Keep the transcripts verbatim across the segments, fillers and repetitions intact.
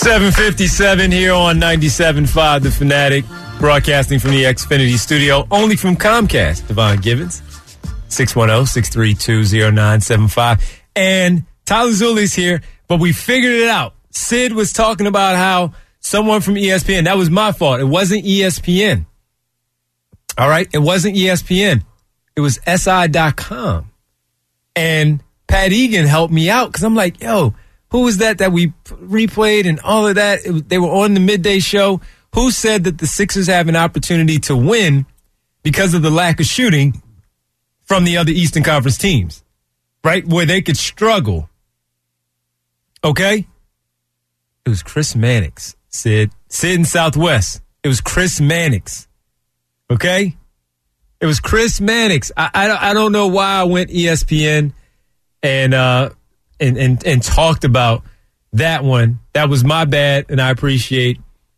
seven fifty-seven here on ninety-seven point five The Fanatic, broadcasting from the Xfinity studio, only from Comcast. Devon Givens, six one zero, six three two, zero nine seven five. And Tyler Zulli's here, but we figured it out. Sid was talking about how someone from E S P N, that was my fault. It wasn't E S P N. All right? It wasn't E S P N. It was S I dot com. And Pat Egan helped me out because I'm like, yo, who was that that we replayed and all of that? It, they were on the midday show. Who said that the Sixers have an opportunity to win because of the lack of shooting from the other Eastern Conference teams, right? Where they could struggle. Okay? It was Chris Mannix, Sid. Sid in Southwest. It was Chris Mannix. Okay? It was Chris Mannix. I, I, I don't know why I went E S P N and, uh, and, and, and talked about that one. That was my bad, and I appreciate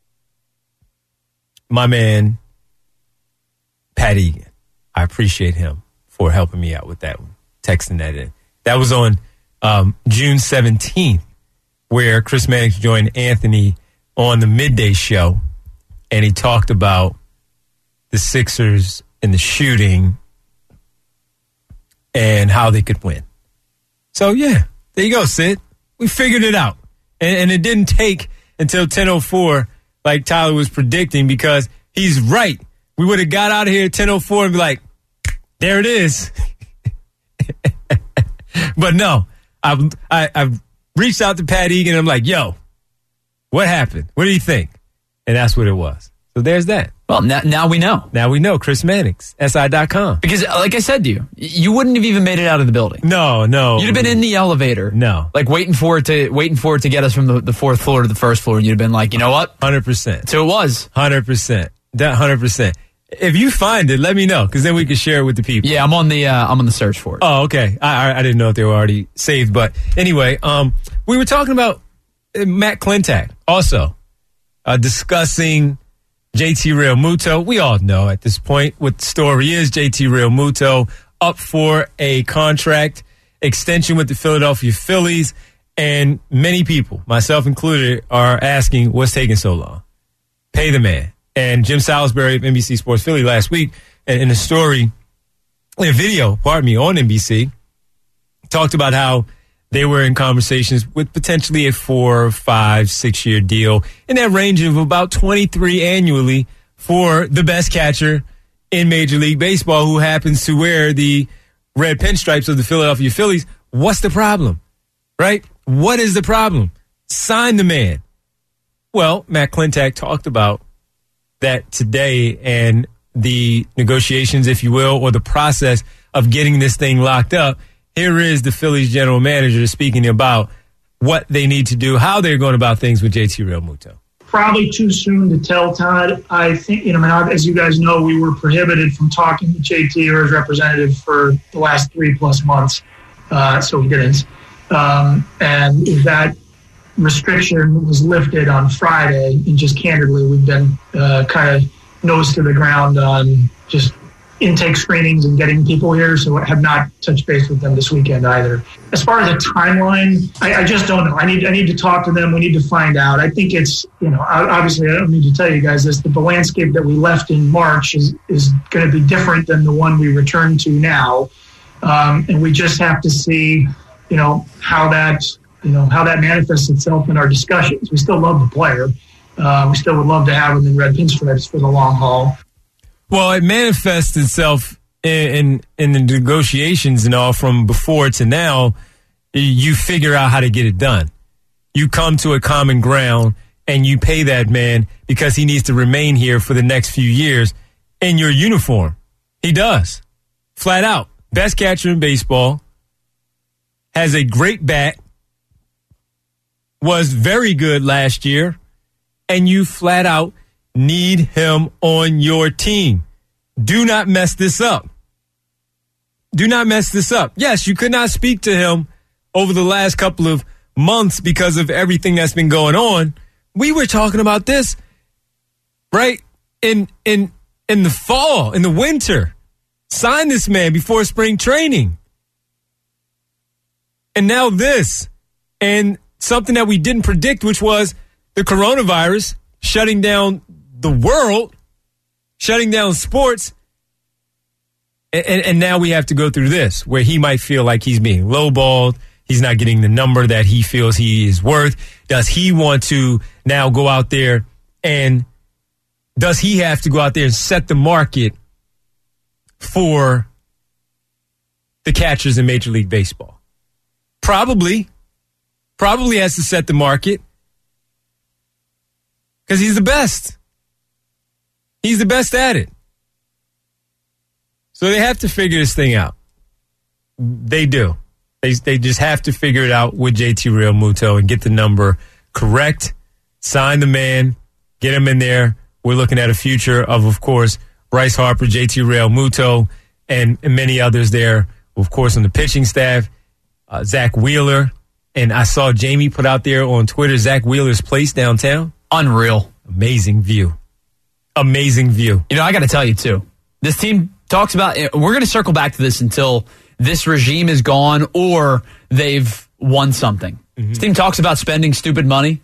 my man, Pat Egan. I appreciate him for helping me out with that one, texting that in. That was on um, June seventeenth, where Chris Mannix joined Anthony on the midday show, and he talked about the Sixers and the shooting and how they could win. So, yeah, there you go, Sid. We figured it out. And, and it didn't take until ten oh four, like Tyler was predicting, because he's right. We would have got out of here at ten oh four and be like, there it is. But no, I've, I, I've reached out to Pat Egan. I'm like, yo, what happened? What do you think? And that's what it was. So there's that. Well, now, now we know. Now we know. Chris Mannix, S I dot com. Because, like I said to you, you wouldn't have even made it out of the building. No, no. You'd have been in the elevator. No. Like waiting for it to waiting for it to get us from the, the fourth floor to the first floor, and you'd have been like, you know what? one hundred percent. So it was. one hundred percent. That one hundred percent. If you find it, let me know, because then we can share it with the people. Yeah, I'm on the uh, I'm on the search for it. Oh, okay. I, I I didn't know if they were already saved, but anyway, um, we were talking about Matt Klentak also uh, discussing J T Realmuto. We all know at this point what the story is. J T Realmuto up for a contract extension with the Philadelphia Phillies, and many people, myself included, are asking what's taking so long. Pay the man. And Jim Salisbury of N B C Sports Philly last week, in a story, in a video, pardon me, on N B C, talked about how they were in conversations with potentially a four, five, six-year deal in that range of about twenty-three annually for the best catcher in Major League Baseball, who happens to wear the red pinstripes of the Philadelphia Phillies. What's the problem, right? What is the problem? Sign the man. Well, Matt Klentak talked about that today and the negotiations, if you will, or the process of getting this thing locked up. Here is the Phillies general manager speaking about what they need to do, how they're going about things with J T Realmuto. Probably too soon to tell, Todd. I think, you know, as you guys know, we were prohibited from talking to J T or his representative for the last three plus months. Uh, so we didn't. Um, and that restriction was lifted on Friday, and just candidly, we've been uh, kind of nose to the ground on just intake screenings and getting people here, so I have not touched base with them this weekend either. As far as a timeline, I, I just don't know. I need I need to talk to them. We need to find out. I think it's, you know, obviously I don't need to tell you guys this, that the landscape that we left in March is, is going to be different than the one we return to now. Um, and we just have to see, you know, how that you know, how that manifests itself in our discussions. We still love the player. Uh, we still would love to have him in red pinstripes for the long haul. Well, it manifests itself in, in, in the negotiations and all from before to now. You figure out how to get it done. You come to a common ground and you pay that man because he needs to remain here for the next few years in your uniform. He does. Flat out. Best catcher in baseball. Has a great bat. Was very good last year, and you flat out need him on your team. Do not mess this up. Do not mess this up. Yes, you could not speak to him over the last couple of months because of everything that's been going on. We were talking about this, right, in in in the fall, in the winter. Sign this man before spring training. And now this. And something that we didn't predict, which was the coronavirus, shutting down the world, shutting down sports. And, and, and now we have to go through this, where he might feel like he's being lowballed. He's not getting the number that he feels he is worth. Does he want to now go out there and does he have to go out there and set the market for the catchers in Major League Baseball? Probably. Probably has to set the market because he's the best. He's the best at it. So they have to figure this thing out. They do. They they just have to figure it out with J T Realmuto and get the number correct, sign the man, get him in there. We're looking at a future of, of course, Bryce Harper, J T Realmuto, and, and many others there, of course, on the pitching staff, uh, Zach Wheeler. And I saw Jamie put out there on Twitter, Zach Wheeler's place downtown. Unreal. Amazing view. Amazing view. You know, I got to tell you, too, this team talks about, we're going to circle back to this until this regime is gone or they've won something. Mm-hmm. This team talks about spending stupid money.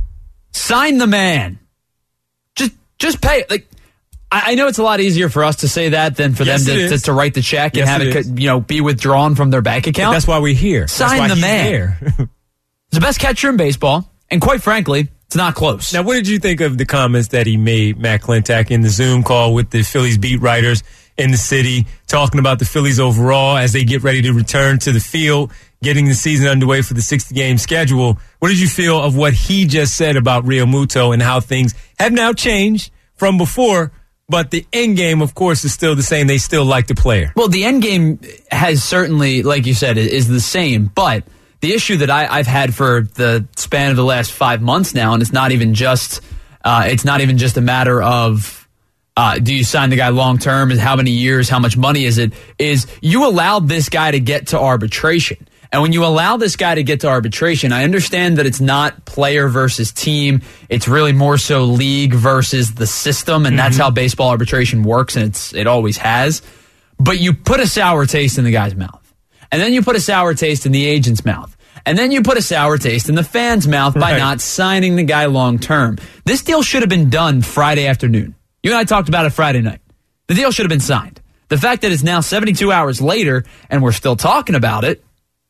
Sign the man. Just just pay. Like, I, I know it's a lot easier for us to say that than for yes, them to, to, to write the check yes, and have it, it you know, be withdrawn from their bank account. But that's why we're here. Sign that's why the he's man. There. He's the best catcher in baseball, and quite frankly, it's not close. Now, what did you think of the comments that he made, Matt Klentak, in the Zoom call with the Phillies beat writers in the city, talking about the Phillies overall as they get ready to return to the field, getting the season underway for the sixty-game schedule? What did you feel of what he just said about Realmuto and how things have now changed from before, but the end game, of course, is still the same. They still like the player. Well, the end game has certainly, like you said, is the same, but the issue that I, I've had for the span of the last five months now, and it's not even just uh, it's not even just a matter of uh, do you sign the guy long term, is how many years, how much money is it, is you allowed this guy to get to arbitration. And when you allow this guy to get to arbitration, I understand that it's not player versus team. It's really more so league versus the system, and mm-hmm. that's how baseball arbitration works, and it's it always has. But you put a sour taste in the guy's mouth. And then you put a sour taste in the agent's mouth. And then you put a sour taste in the fans' mouth by right. not signing the guy long term. This deal should have been done Friday afternoon. You and I talked about it Friday night. The deal should have been signed. The fact that it's now seventy-two hours later and we're still talking about it,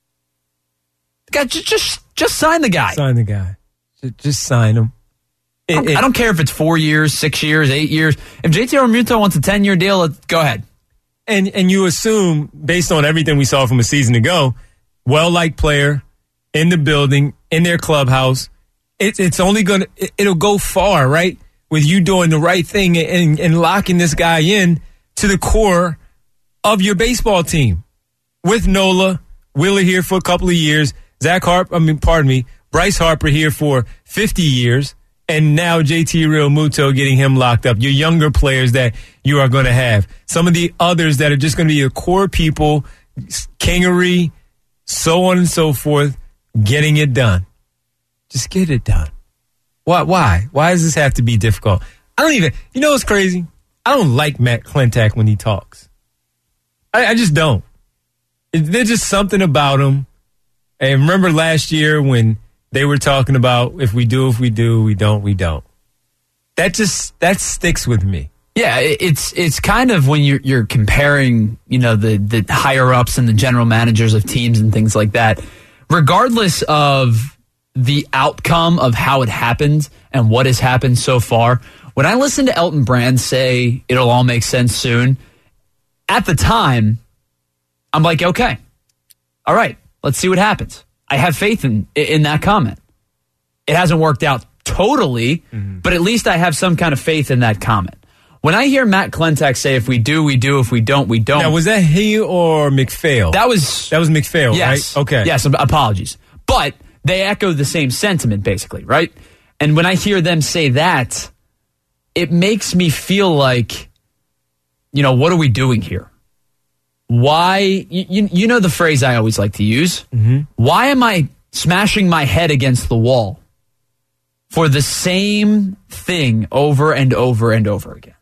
God, just, just, just sign the guy. Sign the guy. Just, just sign him. It, I, don't, it, I don't care if it's four years, six years, eight years. If J T Realmuto wants a ten-year deal, let's, go ahead. And and you assume, based on everything we saw from a season ago, well-liked player in the building, in their clubhouse, it, it's only going to, it, it'll go far, right? With you doing the right thing and, and locking this guy in to the core of your baseball team. With Nola, Wheeler here for a couple of years, Zach Harper, I mean, pardon me, Bryce Harper here for fifty years, and now J T Realmuto getting him locked up. Your younger players that you are going to have. Some of the others that are just going to be your core people, Kingery, so on and so forth, getting it done. Just get it done. Why? Why? Why does this have to be difficult? I don't even, you know what's crazy? I don't like Matt Klentak when he talks. I, I just don't. It, there's just something about him. And remember last year when they were talking about if we do, if we do, we don't, we don't. That just, that sticks with me. Yeah, it's it's kind of when you're you're comparing, you know, the the higher ups and the general managers of teams and things like that. Regardless of the outcome of how it happened and what has happened so far, when I listen to Elton Brand say it'll all make sense soon, at the time, I'm like, okay, all right, let's see what happens. I have faith in in that comment. It hasn't worked out totally, mm-hmm. but at least I have some kind of faith in that comment. When I hear Matt Klentak say, if we do, we do, if we don't, we don't. Now, was that he or McPhail? That was... That was McPhail, yes, right? Okay. Yes, apologies. But they echo the same sentiment, basically, right? And when I hear them say that, it makes me feel like, you know, what are we doing here? Why... You, you, you know the phrase I always like to use. Mm-hmm. Why am I smashing my head against the wall for the same thing over and over and over again?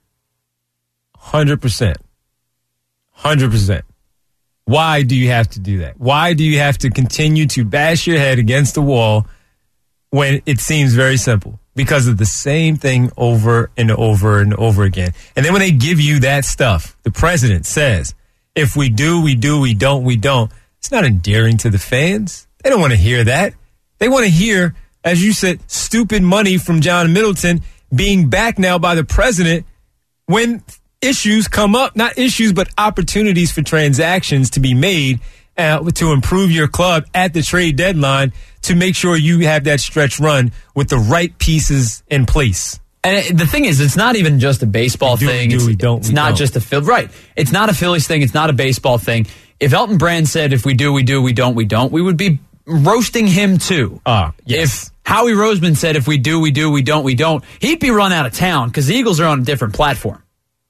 one hundred percent. one hundred percent. Why do you have to do that? Why do you have to continue to bash your head against the wall when it seems very simple because of the same thing over and over and over again. And then when they give you that stuff, the president says, if we do, we do, we don't, we don't. It's not endearing to the fans. They don't want to hear that. They want to hear, as you said, stupid money from John Middleton being backed now by the president when issues come up, not issues, but opportunities for transactions to be made uh, to improve your club at the trade deadline to make sure you have that stretch run with the right pieces in place. And it, the thing is, it's not even just a baseball we do, thing. We do, it's we don't, it's we not don't. just a Phil. Right. It's not a Phillies thing. It's not a baseball thing. If Elton Brand said, if we do, we do, we don't, we don't, we would be roasting him too. Uh, yes. If Howie Roseman said, if we do, we do, we don't, we don't, he'd be run out of town because the Eagles are on a different platform.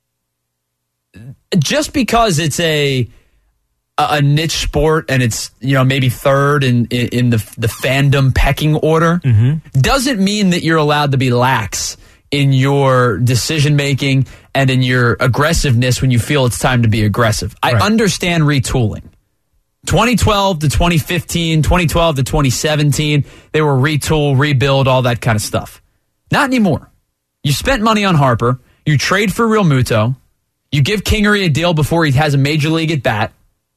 Just because it's a a niche sport and it's, you know, maybe third in, in, in the the fandom pecking order, mm-hmm. doesn't mean that you're allowed to be lax in your decision making and in your aggressiveness when you feel it's time to be aggressive. I right. understand retooling. twenty twelve to twenty fifteen, twenty twelve to twenty seventeen, they were retool, rebuild, all that kind of stuff. Not anymore. You spent money on Harper. You trade for Real Muto. You give Kingery a deal before he has a major league at bat.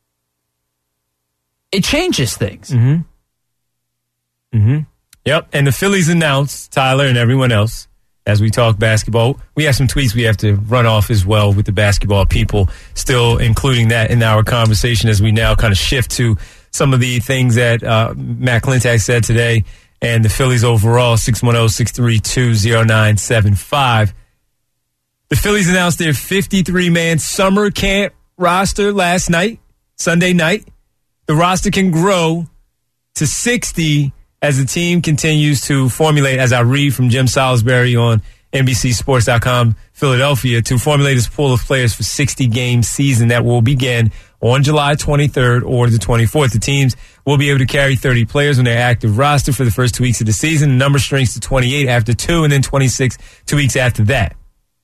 It changes things. Mm-hmm. Mm-hmm. Yep. And the Phillies announced, Tyler and everyone else, as we talk basketball, we have some tweets we have to run off as well with the basketball people, still including that in our conversation as we now kind of shift to some of the things that uh, Matt Klentak said today and the Phillies overall, six one zero, six three two, zero nine seven five. The Phillies announced their fifty-three man summer camp roster last night, Sunday night. The roster can grow to sixty as the team continues to formulate, as I read from Jim Salisbury on N B C Sports dot com Philadelphia, to formulate his pool of players for sixty-game season that will begin on July twenty-third or the twenty-fourth. The teams will be able to carry thirty players on their active roster for the first two weeks of the season. The number shrinks to twenty-eight after two, and then twenty-six two weeks after that.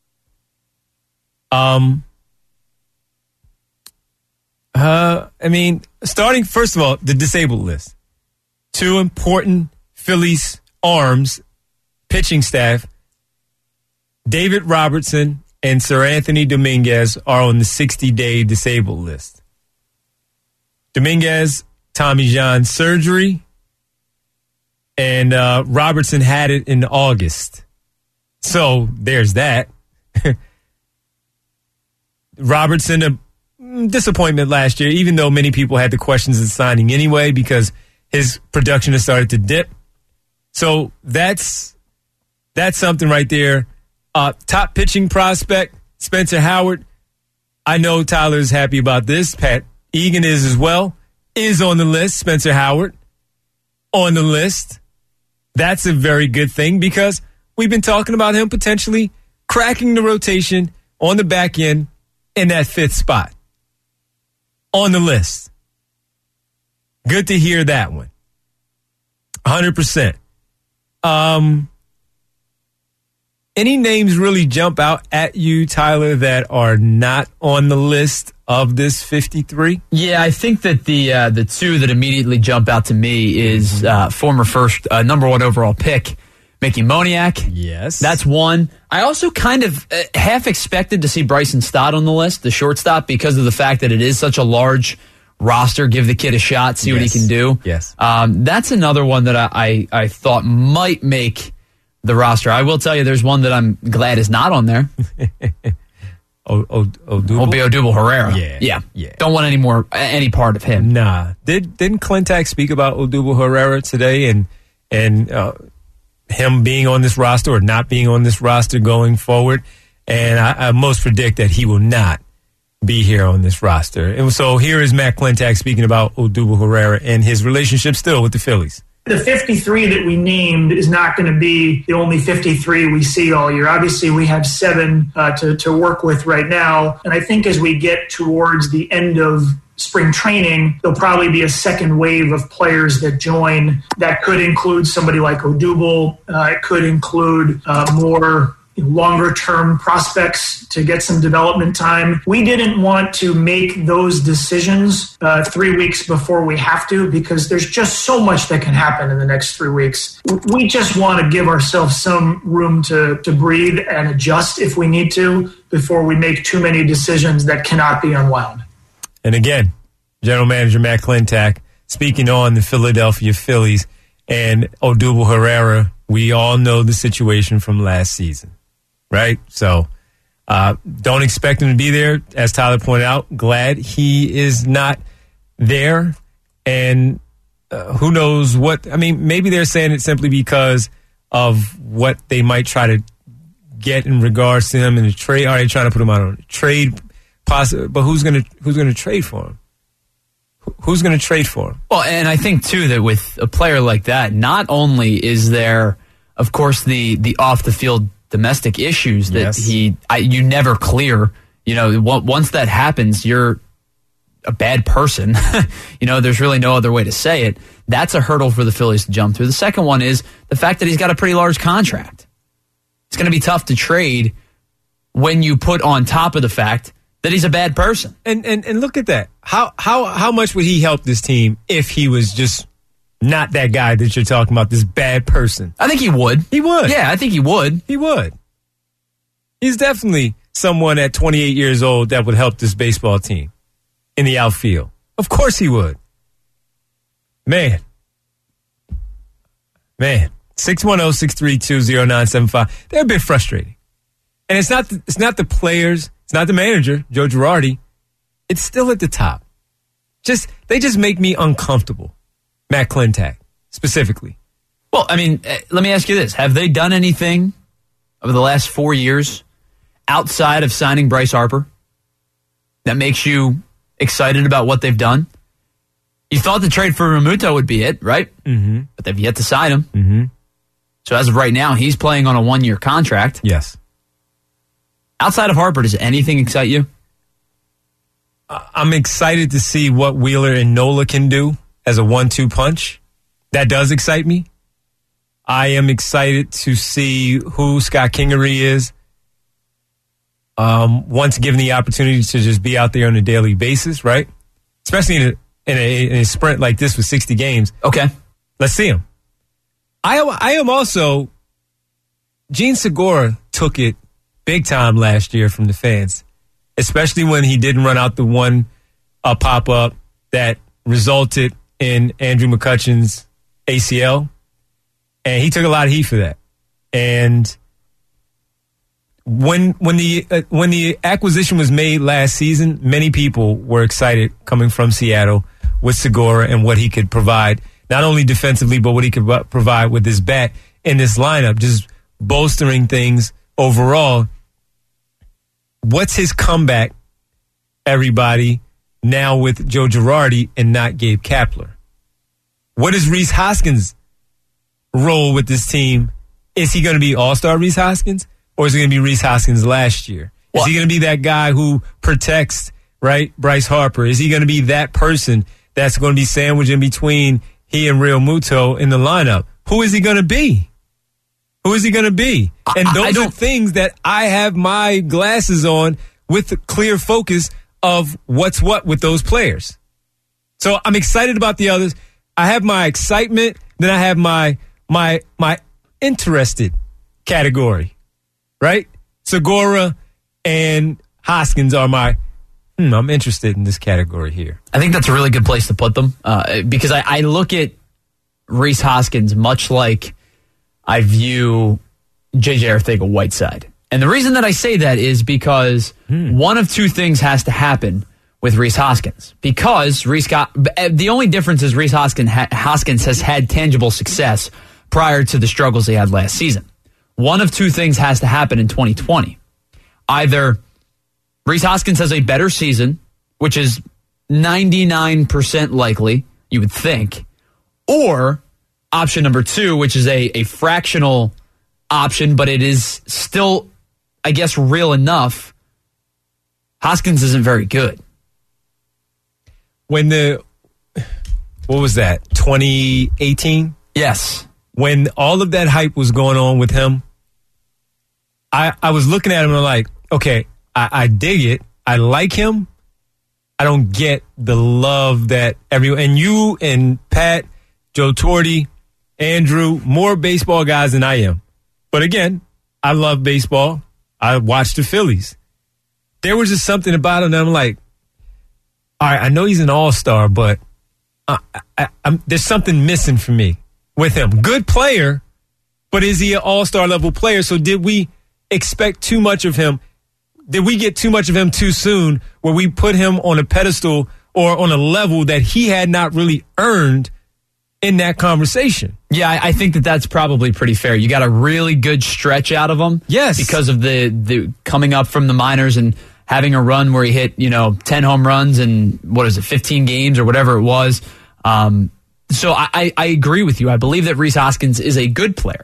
Um, uh, I mean, starting, first of all, the disabled list. Two important Phillies arms, pitching staff, David Robertson and Sir Anthony Dominguez are on the sixty-day disabled list. Dominguez, Tommy John surgery, and uh, Robertson had it in August. So there's that. Robertson, a disappointment last year, even though many people had the questions of signing anyway because his production has started to dip. So that's that's something right there. Uh, top pitching prospect, Spencer Howard. I know Tyler's happy about this. Pat Egan is as well. Is on the list. Spencer Howard on the list. That's a very good thing because we've been talking about him potentially cracking the rotation on the back end in that fifth spot. On the list. Good to hear that one. one hundred percent. Um, any names really jump out at you, Tyler, that are not on the list of this fifty-three? Yeah, I think that the uh, the two that immediately jump out to me is uh, former first uh, number one overall pick, Mickey Moniak. Yes. That's one. I also kind of uh, half expected to see Bryson Stott on the list, the shortstop, because of the fact that it is such a large roster. Give the kid a shot, see yes. what he can do. Yes. Um, that's another one that I, I, I thought might make the roster. I will tell you there's one that I'm glad is not on there. O- o- Odubel? Will be Odubel Herrera. Yeah. Yeah. Yeah. Don't want any more, any part of him. Nah. Did, didn't Klentak speak about Odubel Herrera today and, and, uh, him being on this roster or not being on this roster going forward? And I, I most predict that he will not be here on this roster. And so here is Matt Klentak speaking about Odubel Herrera and his relationship still with the Phillies. The fifty-three that we named is not going to be the only fifty-three we see all year. Obviously, we have seven uh, to, to work with right now. And I think as we get towards the end of spring training, there'll probably be a second wave of players that join. That could include somebody like Odubel. Uh, it could include uh, more longer term prospects to get some development time. We didn't want to make those decisions uh, three weeks before we have to, because there's just so much that can happen in the next three weeks. We just want to give ourselves some room to, to breathe and adjust if we need to before we make too many decisions that cannot be unwound. And again, General Manager Matt Klentak speaking on the Philadelphia Phillies and Odubel Herrera. We all know the situation from last season, right? So uh, don't expect him to be there. As Tyler pointed out, glad he is not there. And uh, who knows what, I mean, maybe they're saying it simply because of what they might try to get in regards to him in the trade. Are they trying to put him out on a trade? Possibly, but who's going to who's going to trade for him? Who's going to trade for him? Well, and I think, too, that with a player like that, not only is there, of course, the, the off-the-field domestic issues that yes. he I, you never clear. You know, once that happens, you're a bad person. You know, there's really no other way to say it. That's a hurdle for the Phillies to jump through. The second one is the fact that he's got a pretty large contract. It's going to be tough to trade when you put on top of the fact that he's a bad person. And and and look at that. How how how much would he help this team if he was just not that guy that you're talking about, this bad person? I think he would. He would. Yeah, I think he would. He would. He's definitely someone at twenty-eight years old that would help this baseball team in the outfield. Of course he would. Man. Man. six one zero, six three two, zero nine seven five. They're a bit frustrating. And it's not the, it's not the players. It's not the manager, Joe Girardi. It's still at the top. Just they just make me uncomfortable. Matt Klentak, specifically. Well, I mean, let me ask you this. Have they done anything over the last four years outside of signing Bryce Harper that makes you excited about what they've done? You thought the trade for Realmuto would be it, right? Mm-hmm. But they've yet to sign him. Mm-hmm. So as of right now, he's playing on a one-year contract. Yes. Outside of Harper, does anything excite you? I'm excited to see what Wheeler and Nola can do as a one two punch. That does excite me. I am excited to see who Scott Kingery is. Um, once given the opportunity to just be out there on a daily basis, right? Especially in a, in a, in a sprint like this with sixty games. Okay. Let's see him. I, I am also, Gene Segura took it big time last year from the fans, especially when he didn't run out the one uh, pop-up that resulted in Andrew McCutchen's A C L. And he took a lot of heat for that. And when when the uh, when the acquisition was made last season, many people were excited coming from Seattle with Segura and what he could provide, not only defensively, but what he could provide with his bat in this lineup, just bolstering things overall. What's his comeback, everybody, now with Joe Girardi and not Gabe Kapler? What is Rhys Hoskins' role with this team? Is he going to be all-star Rhys Hoskins, or is he going to be Rhys Hoskins last year? Is he going to be that guy who protects, right, Bryce Harper? Is he going to be that person that's going to be sandwiched in between he and Realmuto in the lineup? Who is he going to be? Who is he going to be? And those are things that I have my glasses on with the clear focus of what's what with those players. So I'm excited about the others. I have my excitement, then I have my my my interested category, right? Segura and Hoskins are my, hmm, I'm interested in this category here. I think that's a really good place to put them uh, because I, I look at Rhys Hoskins much like I view J J Arcega-Whiteside. And the reason that I say that is because hmm. one of two things has to happen with Rhys Hoskins. Because Rhys got, the only difference is Rhys Hoskins, Hoskins has had tangible success prior to the struggles he had last season. One of two things has to happen in twenty twenty. Either Rhys Hoskins has a better season, which is ninety-nine percent likely, you would think, or option number two, which is a, a fractional option, but it is still, I guess, real enough. Hoskins isn't very good. When the, what was that, twenty eighteen? Yes. When all of that hype was going on with him, I, I was looking at him and I'm like, okay, I, I dig it. I like him. I don't get the love that everyone, and you and Pat, Joe Torti, Andrew, more baseball guys than I am. But again, I love baseball. I watch the Phillies. There was just something about him that I'm like, all right, I know he's an all-star, but I, I, I'm, there's something missing for me with him. Good player, but is he an all-star level player? So did we expect too much of him? Did we get too much of him too soon where we put him on a pedestal or on a level that he had not really earned in that conversation? Yeah, I, I think that that's probably pretty fair. You got a really good stretch out of him. Yes. Because of the, the coming up from the minors and having a run where he hit, you know, ten home runs in, what is it, fifteen games or whatever it was. Um, so I, I, I agree with you. I believe that Rhys Hoskins is a good player.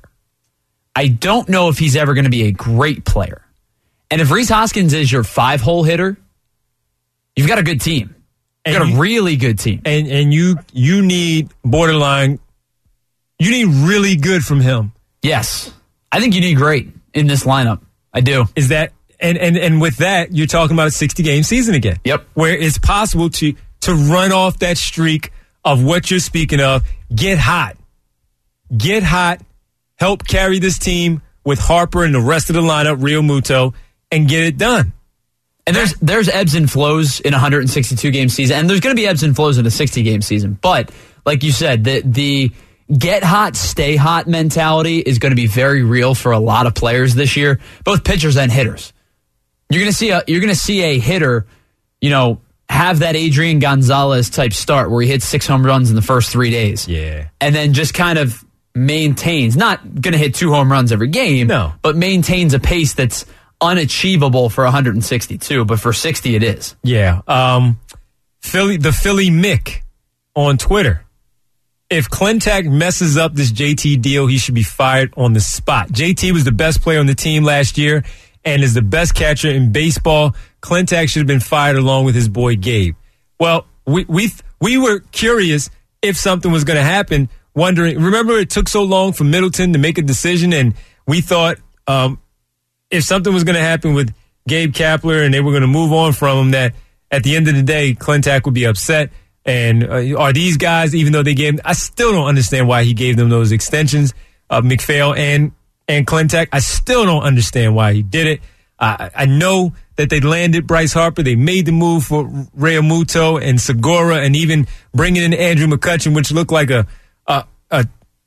I don't know if he's ever going to be a great player. And if Rhys Hoskins is your five-hole hitter, you've got a good team. You've got a really good team. And and you you need borderline, you need really good from him. Yes. I think you need great in this lineup. I do. Is that, and, and, and with that, you're talking about a sixty-game season again. Yep. Where it's possible to to run off that streak of what you're speaking of, get hot. Get hot, help carry this team with Harper and the rest of the lineup, Real Muto, and get it done. And there's there's ebbs and flows in a one hundred sixty-two game season, and there's going to be ebbs and flows in a sixty game season. But like you said, the the get hot, stay hot mentality is going to be very real for a lot of players this year, both pitchers and hitters. You're going to see a you're going to see a hitter, you know, have that Adrian Gonzalez type start where he hits six home runs in the first three days, yeah, and then just kind of maintains, not going to hit two home runs every game, no, but maintains a pace that's unachievable for one hundred sixty-two, but for sixty it is. Yeah. Um, Philly, the Philly Mick on Twitter. If Klentak messes up this J T deal, he should be fired on the spot. J T was the best player on the team last year and is the best catcher in baseball. Klentak should have been fired along with his boy Gabe. Well, we we we were curious if something was going to happen, wondering, remember it took so long for Middleton to make a decision, and we thought um, if something was going to happen with Gabe Kapler and they were going to move on from him, that at the end of the day, Klentak would be upset. And uh, are these guys, even though they gave, I still don't understand why he gave them those extensions, uh, McPhail and and Klentak. I still don't understand why he did it. Uh, I know that they landed Bryce Harper. They made the move for Real Muto and Segura, and even bringing in Andrew McCutchen, which looked like a, a, a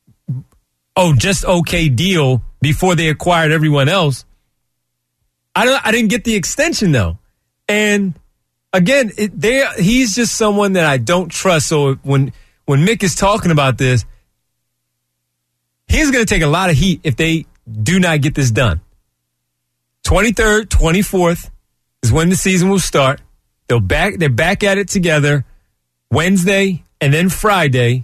oh just okay deal before they acquired everyone else. I don't. I didn't get the extension though, and again, it, there he's just someone that I don't trust. So when when Mick is talking about this, he's going to take a lot of heat if they do not get this done. twenty-third, twenty-fourth is when the season will start. They'll back. They're back at it together Wednesday and then Friday.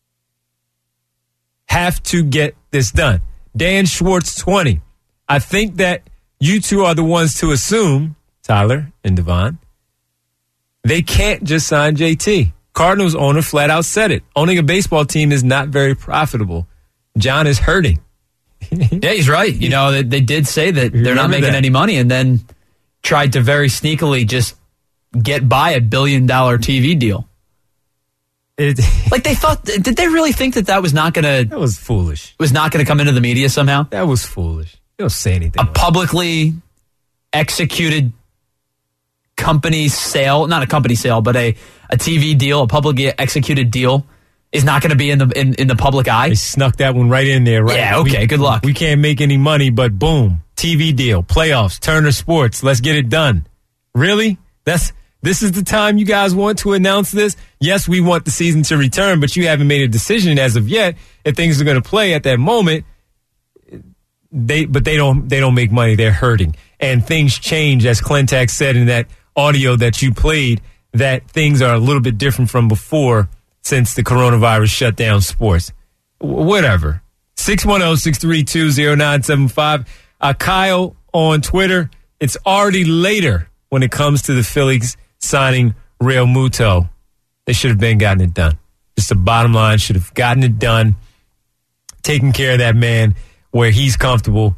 Have to get this done. Dan Schwartz, twenty. I think that you two are the ones to assume, Tyler and Devon, they can't just sign J T. Cardinals owner flat out said it. Owning a baseball team is not very profitable. John is hurting. Yeah, he's right. You know, they, they did say that they're Remember not making that. any money, and then tried to very sneakily just get by a billion dollar T V deal. It, Like they thought, did they really think that that was not going that to was foolish. was not going to come into the media somehow? That was foolish. You don't say anything. A publicly executed company sale, not a company sale, but a, a T V deal, a publicly executed deal is not going to be in the in, in the public eye. They snuck that one right in there, right? Yeah, okay, We- good luck. We can't make any money, but boom, T V deal, playoffs, Turner Sports, let's get it done. Really? That's this is the time you guys want to announce this? Yes, we want the season to return, but you haven't made a decision as of yet if things are going to play at that moment. They but they don't they don't make money. They're hurting. And things change, as Klentak said in that audio that you played, that things are a little bit different from before since the coronavirus shut down sports. W- whatever. six one zero, six three two, zero nine seven five. Uh, Kyle on Twitter, it's already later when it comes to the Phillies signing Real Muto. They should have been gotten it done. Just the bottom line, should have gotten it done, taken care of that man where he's comfortable,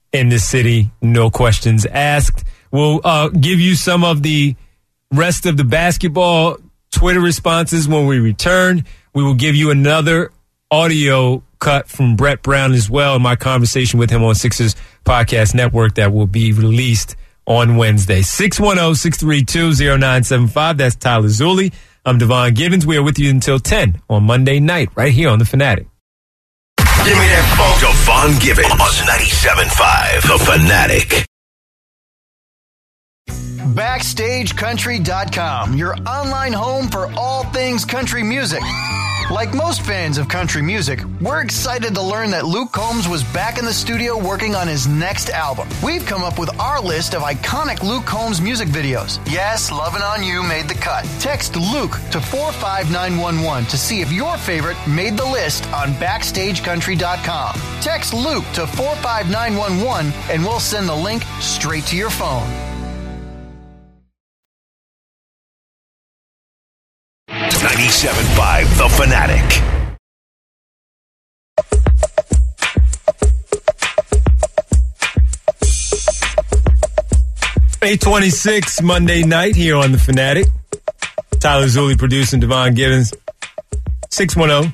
in this city, no questions asked. We'll uh, give you some of the rest of the basketball Twitter responses when we return. We will give you another audio cut from Brett Brown as well in my conversation with him on Sixers Podcast Network that will be released on Wednesday. six one zero, six three two, zero nine seven five. That's Tyler Zulli. I'm Devon Givens. We are with you until ten on Monday night right here on The Fanatic. Give me that phone. Devon Givens on ninety-seven point five The Fanatic. Backstage Country dot com, your online home for all things country music. Like most fans of country music, we're excited to learn that Luke Combs was back in the studio working on his next album. We've come up with our list of iconic Luke Combs music videos. Yes, Lovin' On You made the cut. Text Luke to four five nine one one to see if your favorite made the list on Backstage Country dot com. Text Luke to four five nine one one and we'll send the link straight to your phone. ninety-seven point five The Fanatic. eight twenty-six Monday night here on The Fanatic. Tyler Zulli producing, Devon Givens. six one zero,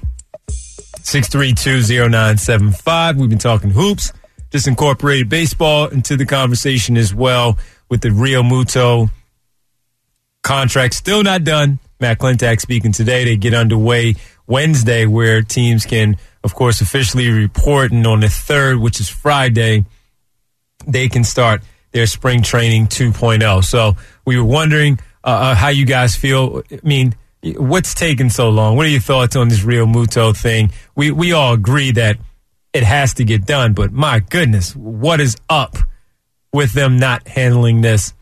six three two, zero nine seven five. We've been talking hoops. Just incorporated baseball into the conversation as well with the Real Muto contract still not done. Matt Klentak speaking today. They get underway Wednesday where teams can, of course, officially report. And on the third, which is Friday, they can start their spring training two point oh. So we were wondering uh, how you guys feel. I mean, what's taking so long? What are your thoughts on this Real Muto thing? We, we all agree that it has to get done. But my goodness, what is up with them not handling this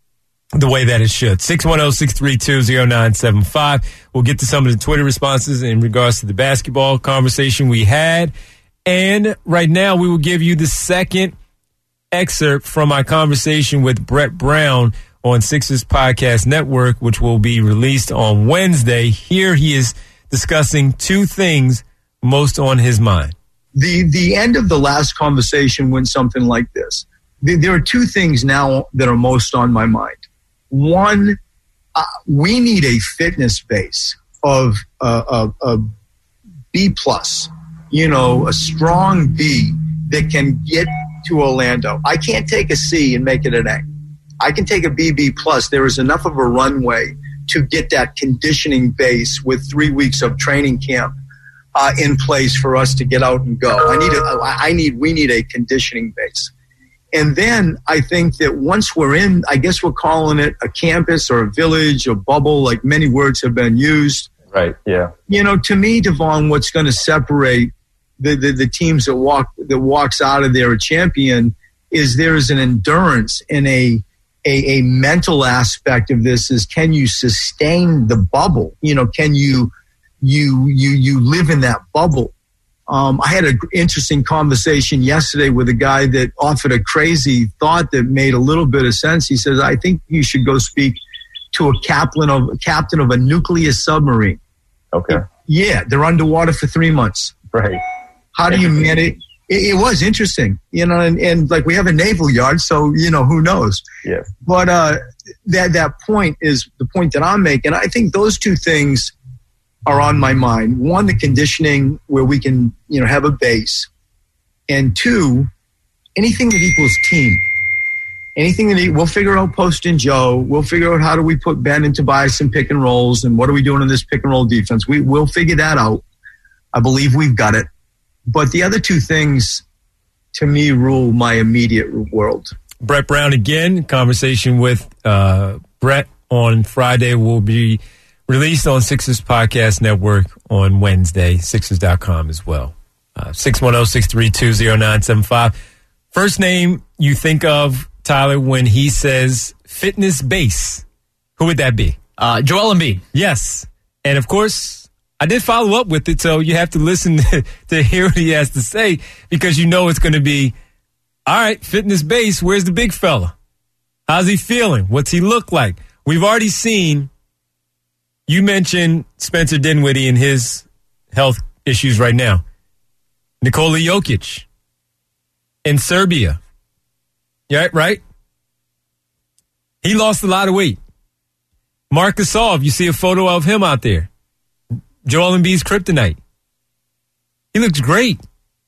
the way that it should? six one zero, six three two, zero nine seven five. We'll get to some of the Twitter responses in regards to the basketball conversation we had. And right now we will give you the second excerpt from my conversation with Brett Brown on Sixers Podcast Network, which will be released on Wednesday. Here he is discussing two things most on his mind. The, the end of the last conversation went something like this. There are two things now that are most on my mind. One, uh, we need a fitness base of uh, a, a B plus, you know, a strong B that can get to Orlando. I can't take a C and make it an A. I can take a B, B plus. There is enough of a runway to get that conditioning base with three weeks of training camp uh, in place for us to get out and go. I need a, I need, we need a conditioning base. And then I think that once we're in, I guess we're calling it a campus or a village or bubble, like many words have been used. Right, yeah. You know, to me, Devon, what's going to separate the, the, the teams that walk that walks out of there a champion is there is an endurance and a, a, a mental aspect of this is can you sustain the bubble? You know, can you you you you live in that bubble? Um, I had an interesting conversation yesterday with a guy that offered a crazy thought that made a little bit of sense. He says, I think you should go speak to a captain of a captain of a nuclear submarine. Okay. Yeah, they're underwater for three months. Right. How do you manage? It, it was interesting, you know, and, and like we have a naval yard, so, you know, who knows? Yeah. But uh, that, that point is the point that I'm making. I think those two things are on my mind. One, the conditioning where we can, you know, have a base. And two, anything that equals team. Anything that, we'll figure out Post and Joe. We'll figure out how do we put Ben and Tobias in pick and rolls and what are we doing in this pick and roll defense. We, we'll figure that out. I believe we've got it. But the other two things, to me, rule my immediate world. Brett Brown again. Conversation with uh, Brett on Friday will be released on Sixers Podcast Network on Wednesday, Sixers dot com as well. Uh, six one zero, six three two, zero nine seven five. First name you think of, Tyler, when he says fitness base, who would that be? Uh, Joel Embiid. Yes. And, of course, I did follow up with it, so you have to listen to, to hear what he has to say because you know it's going to be, all right, fitness base, where's the big fella? How's he feeling? What's he look like? We've already seen, you mentioned Spencer Dinwiddie and his health issues right now. Nikola Jokic in Serbia Yeah, right? He lost a lot of weight. Marc Gasol, you see a photo of him out there. Joel Embiid's kryptonite. He looks great.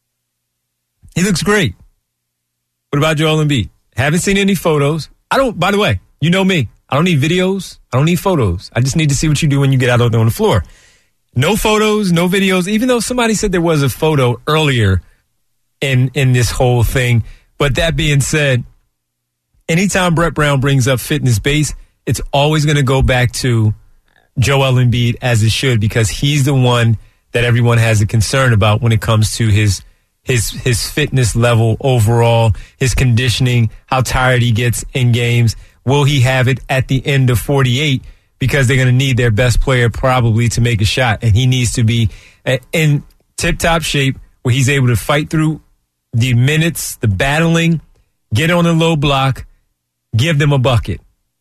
He looks great. What about Joel Embiid? Haven't seen any photos. I don't, by the way, you know me. I don't need videos. I don't need photos. I just need to see what you do when you get out on the floor. No photos, no videos, even though somebody said there was a photo earlier in, in this whole thing. But that being said, anytime Brett Brown brings up fitness base, it's always going to go back to Joel Embiid, as it should, because he's the one that everyone has a concern about when it comes to his his his fitness level overall, his conditioning, how tired he gets in games. Will he have it at the end of forty-eight? Because they're going to need their best player probably to make a shot, and he needs to be in tip-top shape where he's able to fight through the minutes, the battling, get on a low block, give them a bucket.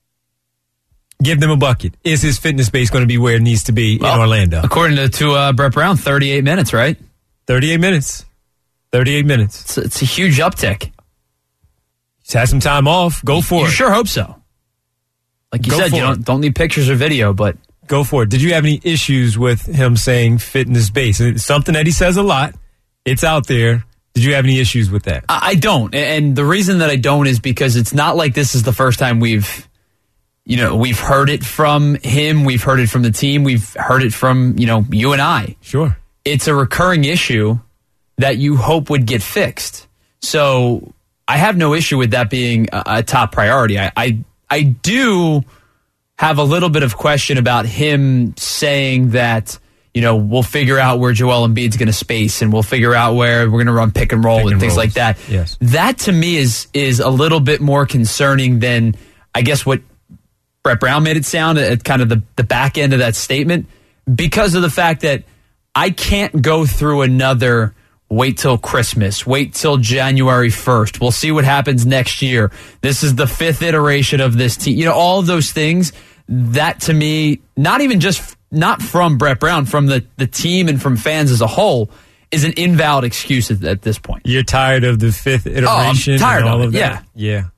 Give them a bucket. Is his fitness base going to be where it needs to be well, in Orlando? According to, to uh, Brett Brown, thirty-eight minutes, right? thirty-eight minutes. thirty-eight minutes. It's, it's a huge uptick. He's had some time off. Go for you it. You sure hope so. Like you Go said, you don't, don't need pictures or video, but... Go for it. Did you have any issues with him saying fitness base? It's something that he says a lot. It's out there. Did you have any issues with that? I, I don't. And the reason that I don't is because it's not like this is the first time we've... You know, we've heard it from him. We've heard it from the team. We've heard it from, you know, you and I. Sure. It's a recurring issue that you hope would get fixed. So I have no issue with that being a, a top priority. I, I, I do have a little bit of question about him saying that, you know, we'll figure out where Joel Embiid's going to space and we'll figure out where we're going to run pick and roll pick and, and things rolls. like that. Yes. That to me is is a little bit more concerning than, I guess, what Brett Brown made it sound at kind of the, the back end of that statement, because of the fact that I can't go through another wait till Christmas, wait till January first. We'll see what happens next year. This is the fifth iteration of this team. You know, all of those things that to me, not even just not from Brett Brown, from the, the team and from fans as a whole, is an invalid excuse at, at this point. You're tired of the fifth iteration? Oh, I'm tired and all of, of it, that? Yeah. Yeah.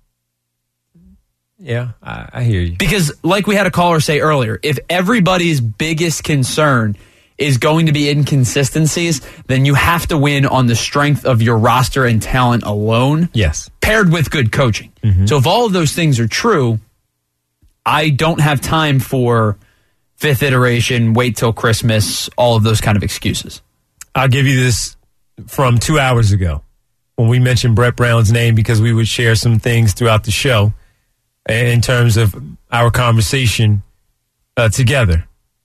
Yeah, I, I hear you. Because like we had a caller say earlier, if everybody's biggest concern is going to be inconsistencies, then you have to win on the strength of your roster and talent alone. Yes. Paired with good coaching. Mm-hmm. So if all of those things are true, I don't have time for fifth iteration, wait till Christmas, all of those kind of excuses. I'll give you this from two hours ago when we mentioned Brett Brown's name because we would share some things throughout the show in terms of our conversation uh, together.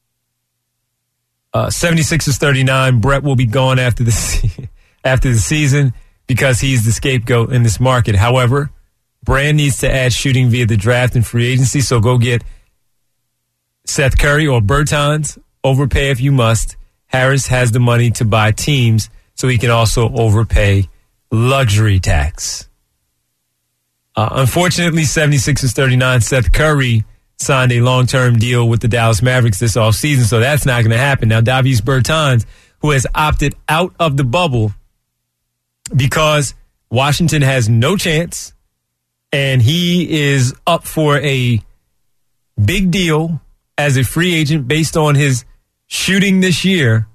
Uh, seventy-sixers thirty-nine, Brett will be gone after the, after the season because he's the scapegoat in this market. However, Brand needs to add shooting via the draft and free agency, so go get Seth Curry or Bertans. Overpay if you must. Harris has the money to buy teams, so he can also overpay luxury tax. Uh, unfortunately, seventy-sixers thirty-nine, Seth Curry signed a long-term deal with the Dallas Mavericks this offseason, so that's not going to happen. Now, Davis Bertans, who has opted out of the bubble because Washington has no chance, and he is up for a big deal as a free agent based on his shooting this year.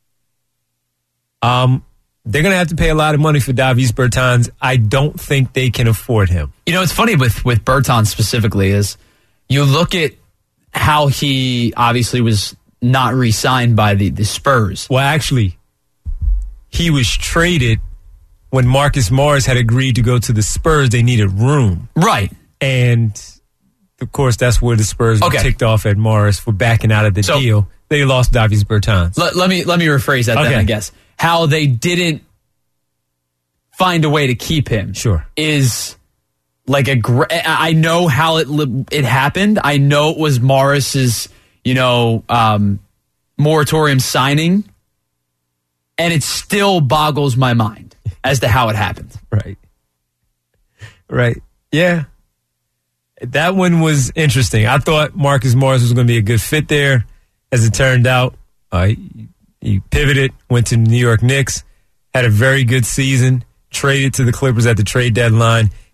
Um, they're going to have to pay a lot of money for Davis Bertans. I don't think they can afford him. You know, it's funny with, with Bertans specifically is you look at how he obviously was not re-signed by the, the Spurs. Well, actually, he was traded when Marcus Morris had agreed to go to the Spurs. They needed room. Right. And, of course, that's where the Spurs okay. were ticked off at Morris for backing out of the so, deal. They lost Davis Bertans. Let, let me let me rephrase that okay. then, I guess. How they didn't find a way to keep him sure. is like a gr- I know how it it happened. I know it was Morris's, you know, um, moratorium signing, and it still boggles my mind as to how it happened. Right. Right. Yeah. That one was interesting. I thought Marcus Morris was going to be a good fit there. As it turned out, uh, he, he pivoted, went to the New York Knicks, had a very good season, traded to the Clippers at the trade deadline.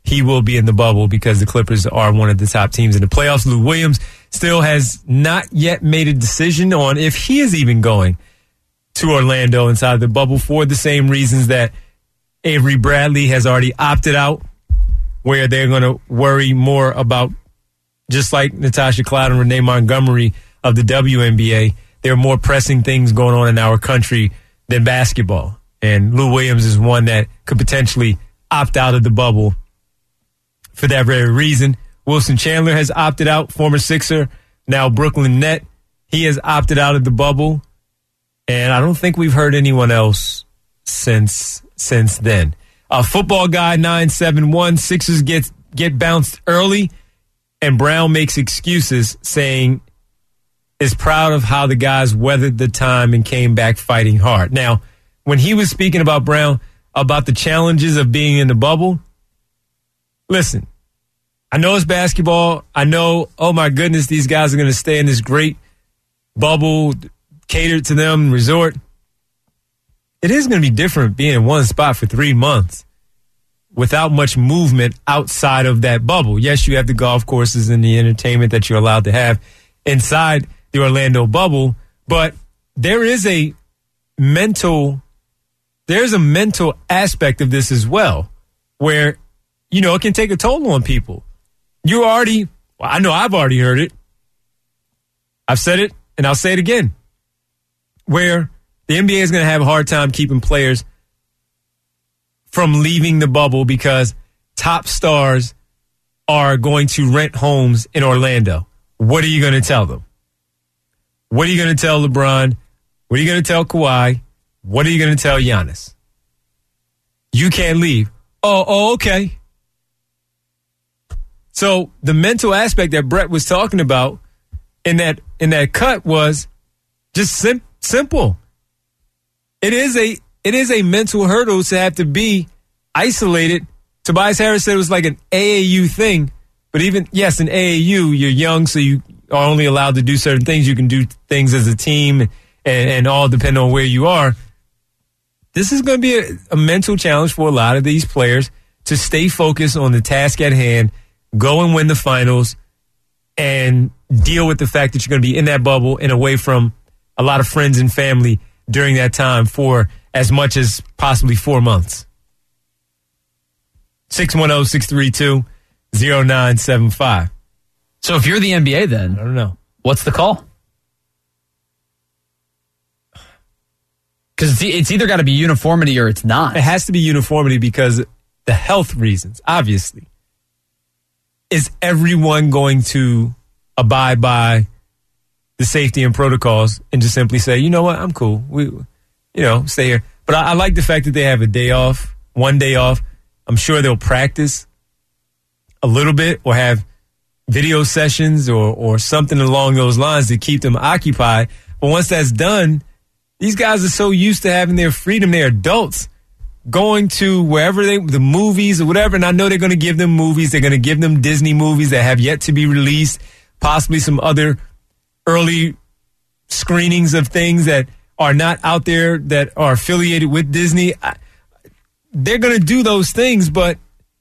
he will be in the bubble because the Clippers are one of the top teams in the playoffs. Lou Williams still has not yet made a decision on if he is even going to Orlando inside the bubble for the same reasons that Avery Bradley has already opted out, where they're going to worry more about, just like Natasha Cloud and Renee Montgomery of the W N B A, there are more pressing things going on in our country than basketball. And Lou Williams is one that could potentially opt out of the bubble for that very reason. Wilson Chandler has opted out, former Sixer, now Brooklyn Net. He has opted out of the bubble. And I don't think we've heard anyone else since since then. Uh, football guy nine seven one, Sixers get, get bounced early, and Brown makes excuses, saying is proud of how the guys weathered the time and came back fighting hard. Now, when he was speaking about Brown, about the challenges of being in the bubble, listen, I know it's basketball. I know, oh my goodness, these guys are going to stay in this great bubble, catered to them resort. It is going to be different being in one spot for three months without much movement outside of that bubble. Yes, you have the golf courses and the entertainment that you're allowed to have inside the Orlando bubble, but there is a mental, there's a mental aspect of this as well, where, you know, it can take a toll on people. You already, well, I know I've already heard it. I've said it, and I'll say it again, where the N B A is going to have a hard time keeping players from leaving the bubble because top stars are going to rent homes in Orlando. What are you going to tell them? What are you going to tell LeBron? What are you going to tell Kawhi? What are you going to tell Giannis? You can't leave. Oh, oh, okay. So the mental aspect that Brett was talking about in that in that cut was just sim- simple. It is a it is a mental hurdle to have to be isolated. Tobias Harris said it was like an A A U thing, but even yes, in A A U you're young, so you are only allowed to do certain things. You can do things as a team, and, and all depending on where you are. This is going to be a, a mental challenge for a lot of these players to stay focused on the task at hand, go and win the finals, and deal with the fact that you're going to be in that bubble and away from a lot of friends and family during that time for as much as possibly four months. six one zero, six three two, zero nine seven five. So if you're the N B A then, I don't know. What's the call? Because it's either got to be uniformity or it's not. It has to be uniformity because the health reasons, obviously. Is everyone going to abide by the safety and protocols and just simply say, you know what, I'm cool. We, you know, stay here. But I, I like the fact that they have a day off, one day off. I'm sure they'll practice a little bit or have video sessions or, or something along those lines to keep them occupied. But once that's done, these guys are so used to having their freedom. They're adults going to wherever they, the movies or whatever. And I know they're going to give them movies. They're going to give them Disney movies that have yet to be released, possibly some other early screenings of things that are not out there that are affiliated with Disney. I, they're going to do those things, but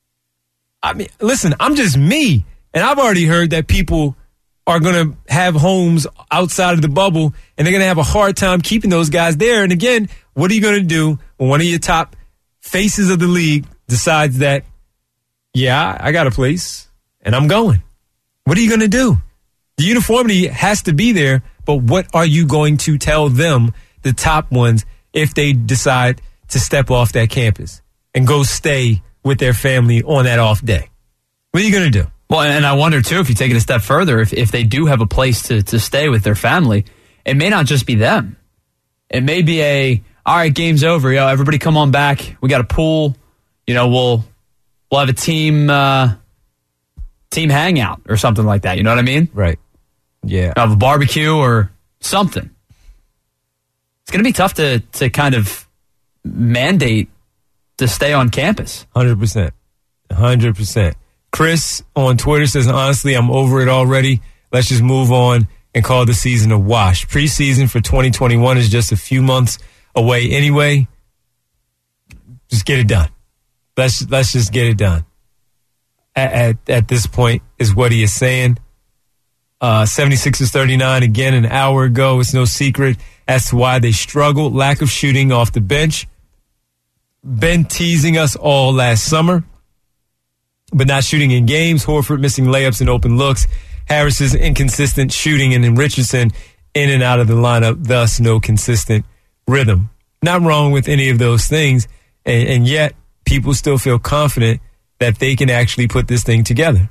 I mean, listen, I'm just me. And I've already heard that people are going to have homes outside of the bubble and they're going to have a hard time keeping those guys there. And again, what are you going to do when one of your top faces of the league decides that, yeah, I got a place and I'm going? What are you going to do? The uniformity has to be there, but what are you going to tell them, the top ones, if they decide to step off that campus and go stay with their family on that off day? What are you going to do? Well, and I wonder, too, if you take it a step further, if, if they do have a place to, to stay with their family, it may not just be them. It may be a, all right, game's over. Yo, everybody come on back. We got a pool. You know, we'll we'll have a team uh, team hangout or something like that. You know what I mean? Right. Yeah. Have a barbecue or something. It's going to be tough to, to kind of mandate to stay on campus. one hundred percent. one hundred percent. Chris on Twitter says, honestly, I'm over it already. Let's just move on and call the season a wash. Preseason for twenty twenty-one is just a few months away anyway. Just get it done. Let's let's just get it done. at, at, at this point is what he is saying. Uh, seventy-sixers thirty-nine again an hour ago. It's no secret as to why they struggled. Lack of shooting off the bench. Been teasing us all last summer, but not shooting in games. Horford missing layups and open looks. Harris's inconsistent shooting, and then Richardson in and out of the lineup, thus no consistent rhythm. Not wrong with any of those things, and, and yet people still feel confident that they can actually put this thing together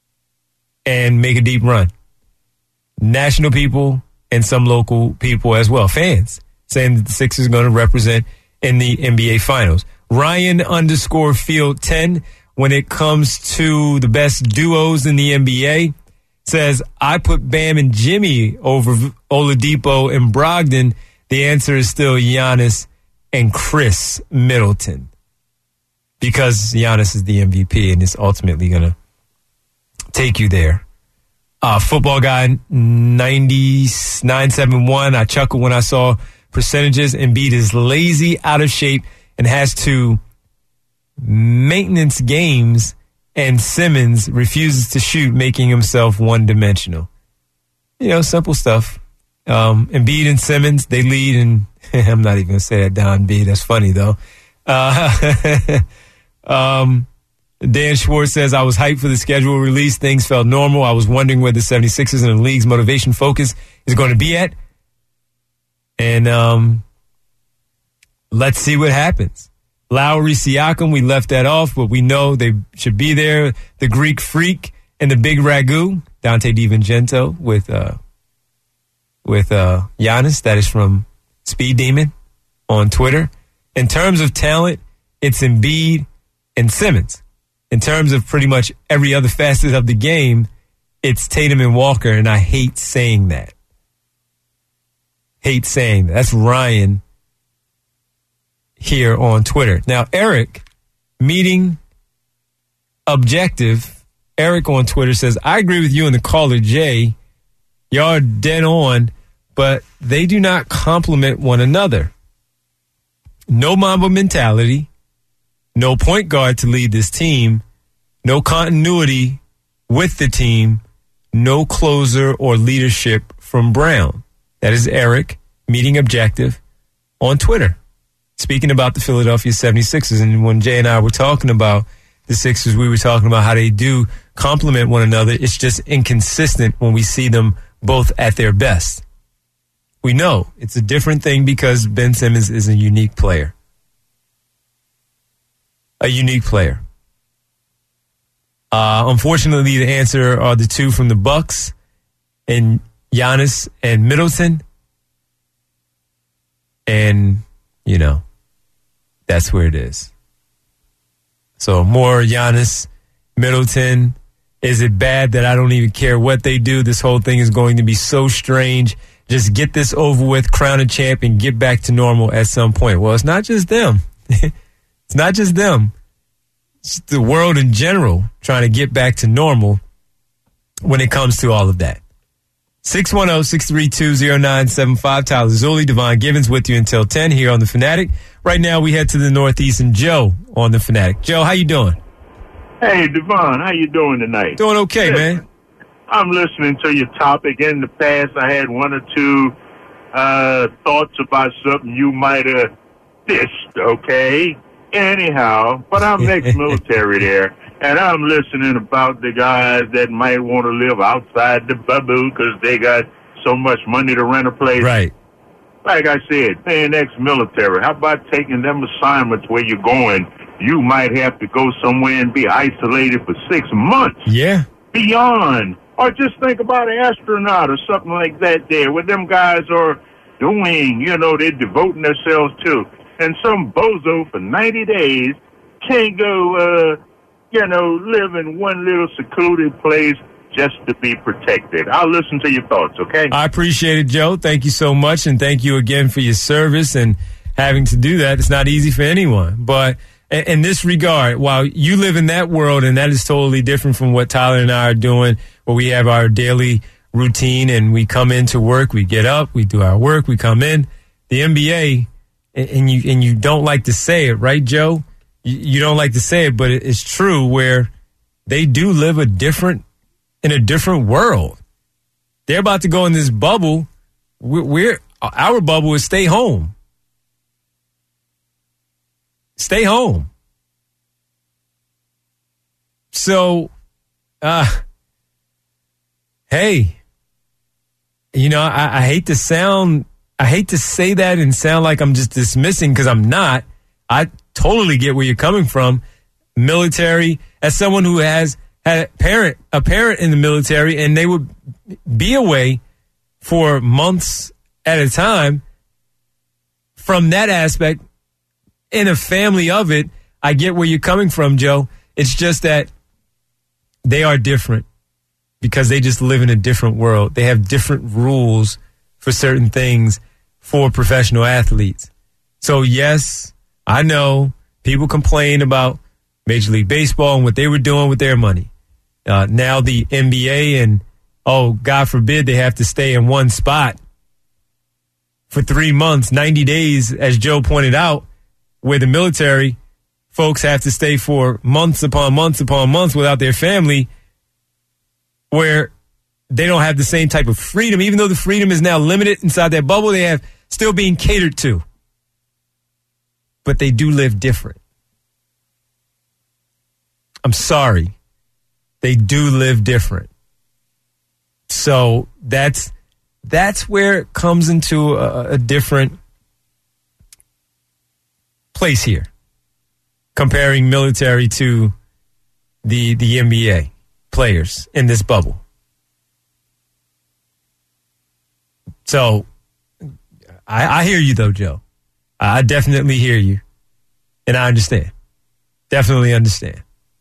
and make a deep run. National people and some local people as well, fans, saying that the Sixers are going to represent in the N B A Finals. Ryan underscore Field ten, when it comes to the best duos in the N B A, says, I put Bam and Jimmy over Oladipo and Brogdon. The answer is still Giannis and Chris Middleton, because Giannis is the M V P and is ultimately going to take you there. Uh, football guy ninety-nine seventy-one, I chuckled when I saw percentages. Embiid is lazy, out of shape, and has to maintenance games, and Simmons refuses to shoot, making himself one-dimensional. You know, simple stuff. Um, Embiid and Simmons, they lead, and I'm not even going to say that, Don B. That's funny, though. Uh, um, Dan Schwartz says, I was hyped for the schedule release. Things felt normal. I was wondering where the seventy-sixers and the league's motivation focus is going to be at. And um, let's see what happens. Lowry, Siakam, we left that off, but we know they should be there. The Greek Freak and the Big Ragu, Dante DiVincenzo with uh, with uh, Giannis. That is from Speed Demon on Twitter. In terms of talent, it's Embiid and Simmons. In terms of pretty much every other facet of the game, it's Tatum and Walker, and I hate saying that. Hate saying that. That's Ryan here on Twitter. Now, Eric, meeting objective, Eric on Twitter says, I agree with you and the caller, Jay. Y'all are dead on, but they do not complement one another. No Mamba mentality, no point guard to lead this team, no continuity with the team, no closer or leadership from Brown. That is Eric, meeting objective on Twitter, speaking about the Philadelphia seventy-sixers. And when Jay and I were talking about the Sixers, we were talking about how they do complement one another. It's just inconsistent when we see them both at their best. We know it's a different thing because Ben Simmons is a unique player. A unique player. Uh, unfortunately, the answer are the two from the Bucks, and Giannis and Middleton. And, you know, that's where it is. So more Giannis, Middleton. Is it bad that I don't even care what they do? This whole thing is going to be so strange. Just get this over with, crown a champ, and get back to normal at some point. Well, it's not just them. It's not just them. It's the world in general trying to get back to normal when it comes to all of that. six one zero, six three two, zero nine seven five. Tyler Zulli, Devon Givens with you until ten here on The Fanatic. Right now we head to the Northeast and Joe on The Fanatic. Joe, how you doing? Hey, Devon, how you doing tonight? Doing okay, Listen, man. I'm listening to your topic. In the past, I had one or two uh, thoughts about something you might have dissed, okay? Anyhow, but I'm ex-military there, and I'm listening about the guys that might want to live outside the bubble because they got so much money to rent a place. Right. Like I said, being ex-military, how about taking them assignments where you're going? You might have to go somewhere and be isolated for six months. Yeah. Beyond. Or just think about an astronaut or something like that there, what them guys are doing, you know, they're devoting themselves to. And some bozo for ninety days can't go, uh, you know, live in one little secluded place just to be protected. I'll listen to your thoughts, okay? I appreciate it, Joe. Thank you so much, and thank you again for your service and having to do that. It's not easy for anyone. But in this regard, while you live in that world, and that is totally different from what Tyler and I are doing, where we have our daily routine and we come into work, we get up, we do our work, we come in. The N B A, and you and you don't like to say it, right, Joe? You, you don't like to say it, but it's true, where they do live a different, in a different world. They're about to go in this bubble. We're, we're our bubble is stay home. Stay home. So, uh, hey, you know, I, I hate to sound, I hate to say that and sound like I'm just dismissing, because I'm not. I totally get where you're coming from. Military, as someone who has had a parent, a parent in the military, and they would be away for months at a time. From that aspect, in a family of it, I get where you're coming from, Joe. It's just that they are different because they just live in a different world. They have different rules for certain things for professional athletes. So, yes, I know people complain about Major League Baseball and what they were doing with their money. Uh, now the N B A, and, oh, God forbid they have to stay in one spot for three months, ninety days, as Joe pointed out, where the military folks have to stay for months upon months upon months without their family, where they don't have the same type of freedom. Even though the freedom is now limited inside that bubble, they have still being catered to. But they do live different. I'm sorry. They do live different. So that's that's where it comes into a, a different place here, comparing military to the the N B A players in this bubble. So I, I hear you though, Joe. I definitely hear you, and I understand. Definitely understand.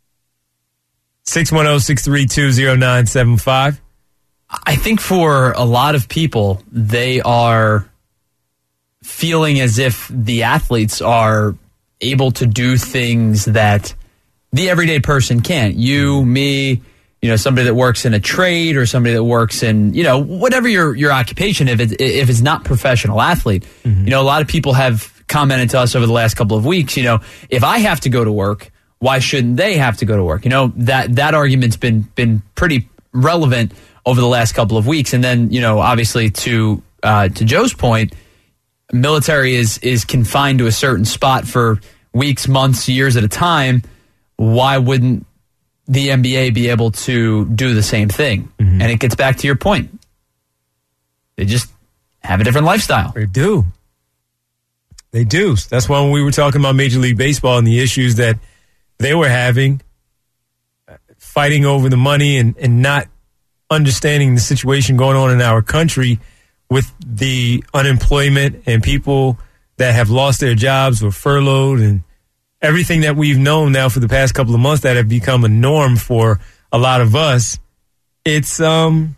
six one zero, six three two, zero nine seven five. I think for a lot of people, they are feeling as if the athletes are able to do things that the everyday person can't. You, me, you know, somebody that works in a trade or somebody that works in, you know, whatever your, your occupation, if it's, if it's not professional athlete. Mm-hmm. You know, a lot of people have commented to us over the last couple of weeks, you know, if I have to go to work, why shouldn't they have to go to work? You know, that, that argument's been, been pretty relevant over the last couple of weeks. And then, you know, obviously to, uh, to Joe's point, military is, is confined to a certain spot for weeks, months, years at a time. Why wouldn't the N B A be able to do the same thing? Mm-hmm. And it gets back to your point. They just have a different lifestyle. They do. They do. That's why when we were talking about Major League Baseball and the issues that they were having, fighting over the money and, and not understanding the situation going on in our country with the unemployment and people that have lost their jobs or furloughed and everything that we've known now for the past couple of months that have become a norm for a lot of us. It's, um,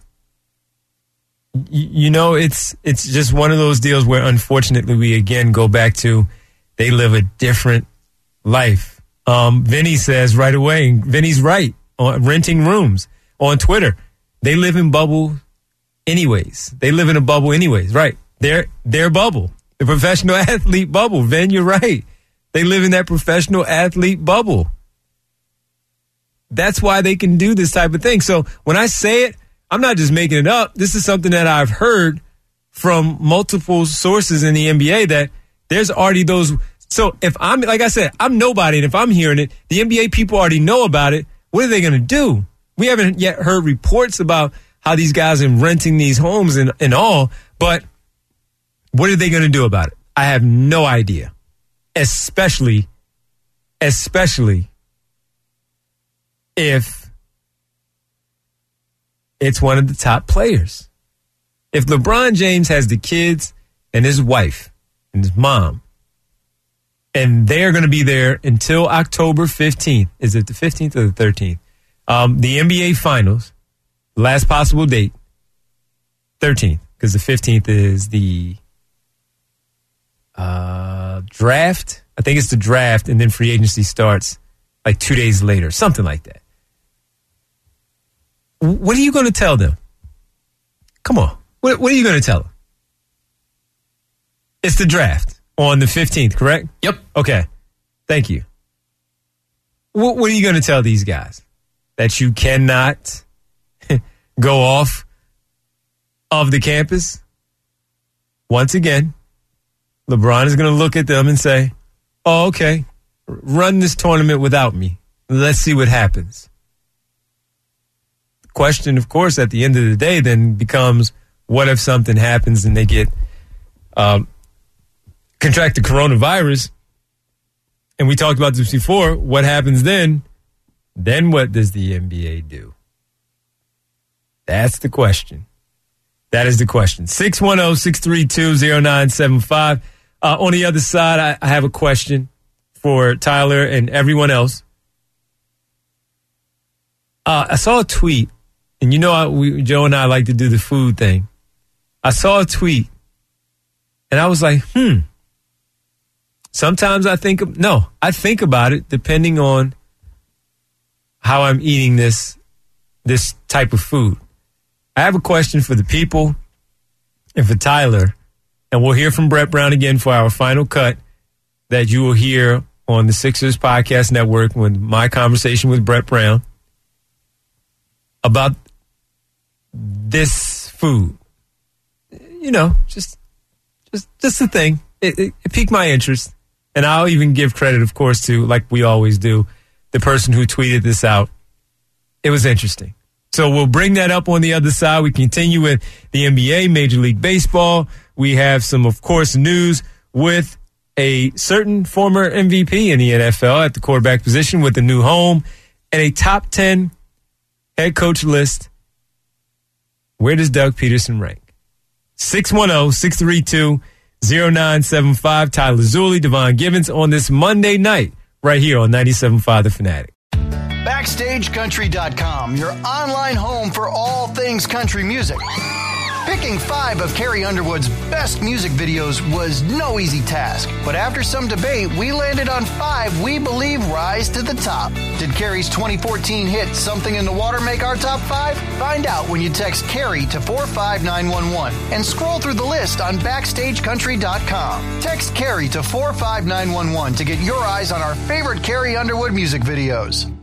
y- you know, it's, it's just one of those deals where unfortunately we again go back to they live a different life. Um, Vinny says right away, and Vinny's right, on renting rooms on Twitter. They live in bubble anyways. They live in a bubble anyways, right? Their their bubble, the professional athlete bubble. Vin, you're right. They live in that professional athlete bubble. That's why they can do this type of thing. So when I say it, I'm not just making it up. This is something that I've heard from multiple sources in the N B A that there's already those. So if I'm, like I said, I'm nobody, and if I'm hearing it, the N B A people already know about it. What are they going to do? We haven't yet heard reports about how these guys are renting these homes and, and all, but what are they going to do about it? I have no idea. Especially, especially if it's one of the top players. If LeBron James has the kids and his wife and his mom, and they're going to be there until October fifteenth. Is it the fifteenth or the thirteenth? Um, the N B A Finals, last possible date, thirteenth, because the fifteenth is the uh, draft. I think it's the draft, and then free agency starts like two days later, something like that. What are you going to tell them? Come on. What, what are you going to tell them? It's the draft on the fifteenth, correct? Yep. Okay. Thank you. What, what are you going to tell these guys? that you cannot go off of the campus, once again, LeBron is going to look at them and say, oh, okay, run this tournament without me. Let's see what happens. The question, of course, at the end of the day then becomes, what if something happens and they get um, contract the coronavirus? And we talked about this before. What happens then? Then what does the N B A do? That's the question. That is the question. six one zero, six three two, zero nine seven five. Uh, on the other side, I, I have a question for Tyler and everyone else. Uh, I saw a tweet, and you know I, we, Joe and I like to do the food thing. I saw a tweet, and I was like, hmm. Sometimes I think, no, I think about it depending on how I'm eating this, this type of food. I have a question for the people and for Tyler, and we'll hear from Brett Brown again for our final cut that you will hear on the Sixers Podcast Network with my conversation with Brett Brown about this food. You know, just just just a thing. It, it, it piqued my interest. And I'll even give credit, of course, to, like we always do, the person who tweeted this out. It was interesting. So we'll bring that up on the other side. We continue with the N B A, Major League Baseball. We have some, of course, news with a certain former M V P in the N F L at the quarterback position with a new home and a top ten head coach list. Where does Doug Peterson rank? six one zero, six three two, zero nine seven five. Tyler Zulli, Devon Givens on this Monday night right here on ninety-seven point five The Fanatic. Backstage Country dot com, your online home for all things country music. Picking five of Carrie Underwood's best music videos was no easy task, but after some debate, we landed on five we believe rise to the top. Did Carrie's twenty fourteen hit Something in the Water make our top five? Find out when you text Carrie to four five nine one one and scroll through the list on Backstage Country dot com. Text Carrie to four five nine one one to get your eyes on our favorite Carrie Underwood music videos.